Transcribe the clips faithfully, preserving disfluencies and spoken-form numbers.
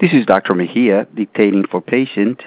This is Doctor Mejia dictating for patient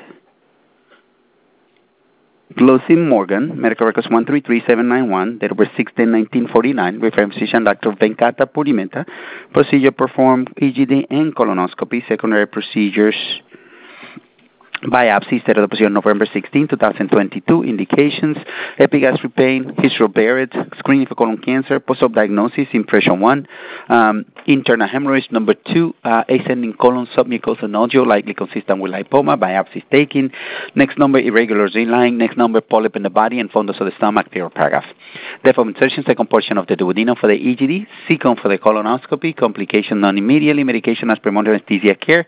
Glosim Morgan, medical records one three three seven nine one, date of birth six ten nineteen forty-nine, referring physician Doctor Venkata Purimenta, procedure performed E G D and colonoscopy, secondary procedures, biopsy, state of the procedure November sixteenth, twenty twenty-two, indications, epigastric pain, history of Barrett's, screening for colon cancer, post-op diagnosis, impression one, um, internal hemorrhage, number two, uh, ascending colon submucosal nodule, likely consistent with lipoma, biopsy taken, next number, irregular Z-line, next number, polyp in the body and fundus of the stomach, period paragraph. Depth of insertion, second portion of the duodenum for the E G D, second for the colonoscopy, complication non-immediately, medication as premonitory anesthesia care,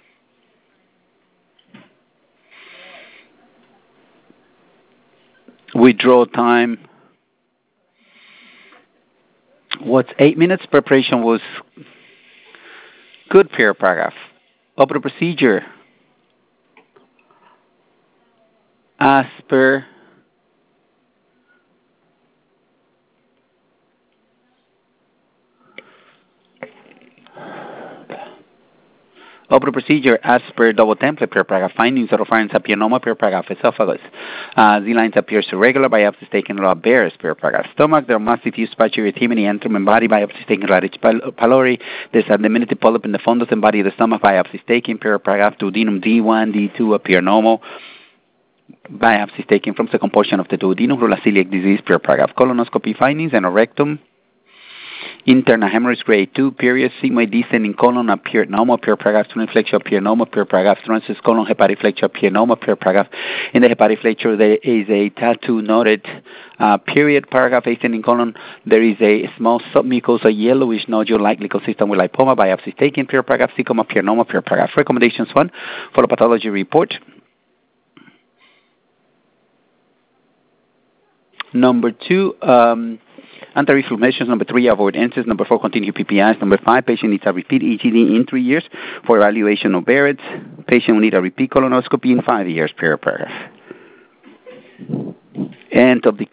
withdrawal time, what's eight minutes? Preparation was good, period paragraph. Open procedure as per Open procedure as per double template, per paragraph. Findings of reference papilloma, per paragraph. Esophagus. Uh, Z-lines appears irregular. Biopsies taken raw bears, per paragraph. Stomach. There must diffuse patchy erythema antrum and body. Biopsies taken radish pylori. There's a diminutive polyp in the fundus and body of the stomach. Biopsies taken, per paragraph. Duodenum D one, D two appear normal. Biopsies taken from second portion of the duodenum. Rula celiac disease, per paragraph. Colonoscopy findings and a rectum. Internal hemorrhage grade two, period, sigmoid descending colon appeared normal, per paragraph, sternal flexure appeared normal, per paragraph, transverse colon hepatic flexure appeared normal, per paragraph. In the hepatic flexure, there is a tattoo noted, uh, period, paragraph, ascending colon, there is a small submucosal yellowish nodule likely consistent with lipoma, biopsies taken, per paragraph, cecum appeared normal, per paragraph. Recommendations one, follow pathology report. Number two, um, anti-reflux. Number three, avoid N S A S. Number four, continue P P Is. Number five, patient needs a repeat E G D in three years for evaluation of Barrett's. Patient will need a repeat colonoscopy in five years, per paragraph. End of the